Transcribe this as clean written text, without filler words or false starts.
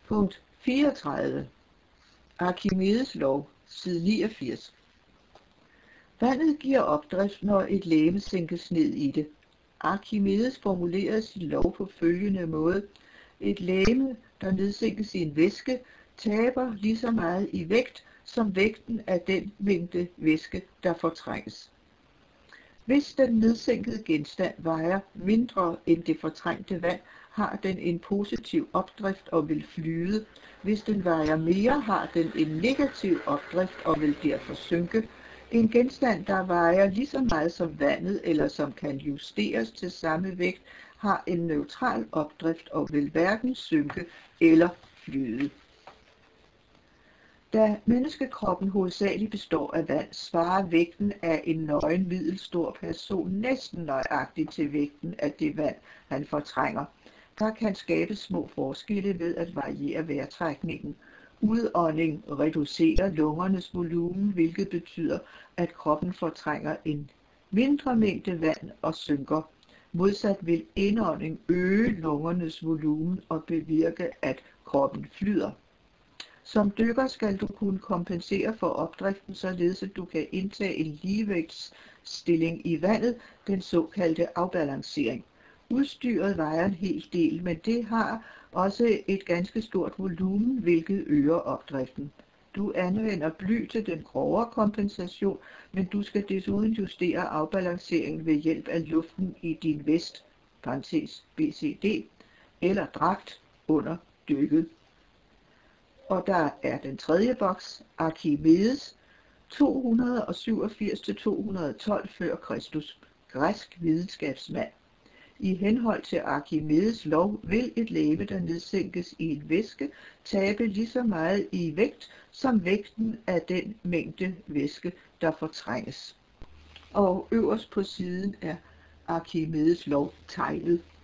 Punkt 34. Archimedes lov, side 89. Vandet giver opdrift, når et legeme sænkes ned i det. Archimedes formulerede sin lov på følgende måde: et legeme, der nedsænkes i en væske, taber lige så meget i vægt som vægten af den mængde væske, der fortrænges. Hvis den nedsænkede genstand vejer mindre end det fortrængte vand, har den en positiv opdrift og vil flyde. Hvis den vejer mere, har den en negativ opdrift og vil derfor synke. En genstand, der vejer lige så meget som vandet, eller som kan justeres til samme vægt, har en neutral opdrift og vil hverken synke eller flyde. Da menneskekroppen hovedsageligt består af vand, svarer vægten af en nøgen middelstor person næsten nøjagtigt til vægten af det vand, han fortrænger. Der kan skabes små forskelle ved at variere vejrtrækningen. Udånding reducerer lungernes volumen, hvilket betyder, at kroppen fortrænger en mindre mængde vand og synker. Modsat vil indånding øge lungernes volumen og bevirke, at kroppen flyder. Som dykker skal du kunne kompensere for opdriften, således at du kan indtage en ligevægtsstilling i vandet, den såkaldte afbalancering. Udstyret vejer en hel del, men det har også et ganske stort volumen, hvilket øger opdriften. Du anvender bly til den grovere kompensation, men du skal desuden justere afbalanceringen ved hjælp af luften i din vest, BCD, eller dragt under dykket. Og der er den tredje boks, Archimedes, 287-212 før Kristus, græsk videnskabsmand. I henhold til Archimedes lov vil et legeme, der nedsænkes i en væske, tabe lige så meget i vægt som vægten af den mængde væske, der fortrænges. Og øverst på siden er Archimedes lov tegnet.